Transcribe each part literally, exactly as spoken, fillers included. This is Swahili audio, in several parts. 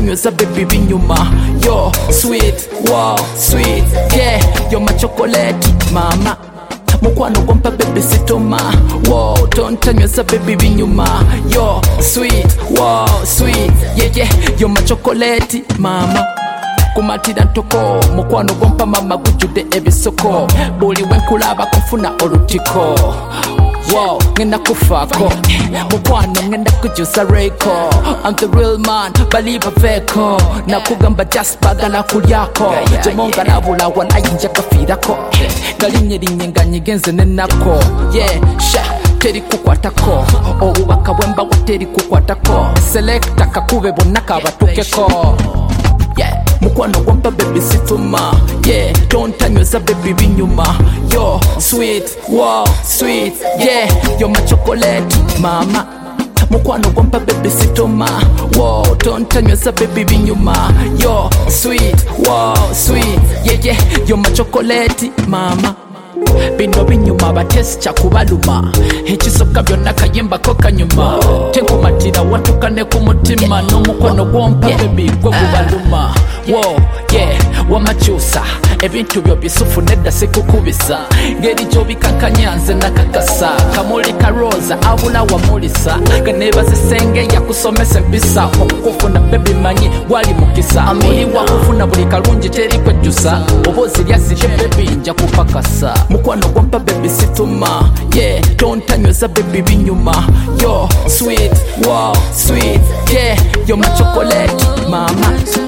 tontanyweza baby binyuma. Yo sweet, wow sweet, yeah, yo my chocolate mama. Mukwano gwompa baby situma, wow tontanyweza baby binyuma. Yo sweet, wow sweet, yeah yeah, yo my chocolate mama. Kumatira ntoko mukwano gwompa mama gujude ebisoko, buli wenkulaba kunfuna olutiko. Wow, ngenda kufako mukwano ngenda kujusa reiko. I'm the real man, baliba veko. Nakugamba just bagala kulyako. Jemonga nabula wanayinja kafirako. Galinye linyenga nyigenze nenako. Yeah, sha teri kukwatako. Obubaka bwemba wateri kukwatako. Selecta kakube bonaka batukeko. Yeah, mukwano gwompa baby situma, yeah, tontanyweza baby binyuma. Yo sweet, wow sweet, yeah, yo my chocolate mama. Mukwano gwompa baby situma, wow tontanyweza baby binyuma. Yo sweet, wow sweet, yeah yeah, yo my chocolate mama. Bino binyuma batesi chakubaluma, ekisoka byonna kayimba ko kanyuma. Tenkumatira watukane ku mutima, n'omukono gwompa baby gwe gubaluma. Wo yeah, wamakyusa ebintu byo bisufu nedda sikukubisa. Ngeri gy'obikakanyanze nakakasa, kamulika roza abula wamulisa. Ganeebazisenge yakusomesa empisa, okukufuna baby manyi gwali mukisa. Amuli wakufuna buli kalungi teri kwejjusa, oba ozirya zirye baby nja kupakasa. Mukwano gwompa baby situma, yeah, tontanyweza baby binyuma. Yo sweet, wow sweet, yeah, yo my chocolate mama.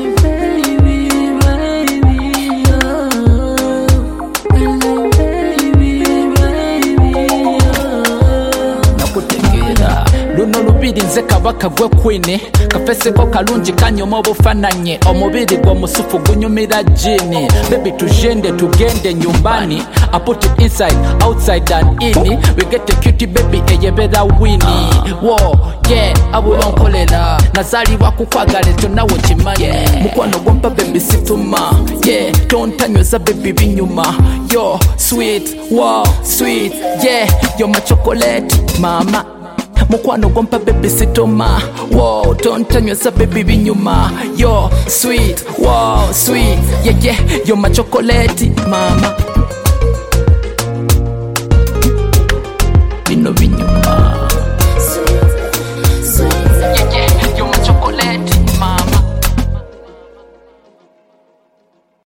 Luno lubiri nze kabaka gwe kwini, kafeseko kalungi kanyoma obufananye. Omubiri gw'omusufu gunyumira jini. Baby tujende tugende nyumbani, I put it inside, outside and in. We get a cutie baby eyebera wini. Wo yeah, abula nkolera, nazalibwa kukwagala ekyo nawe kimanyi. Mukwano gwompa baby situma, yeah, tontanyweza baby binyuma. Yo sweet, wow sweet, yeah, yo my chocolate mama. Mukwano gwompa baby situma, wow tontanyweza baby binyuma. Yo sweet, wow sweet, yeah yeah, yo my chocolate mama.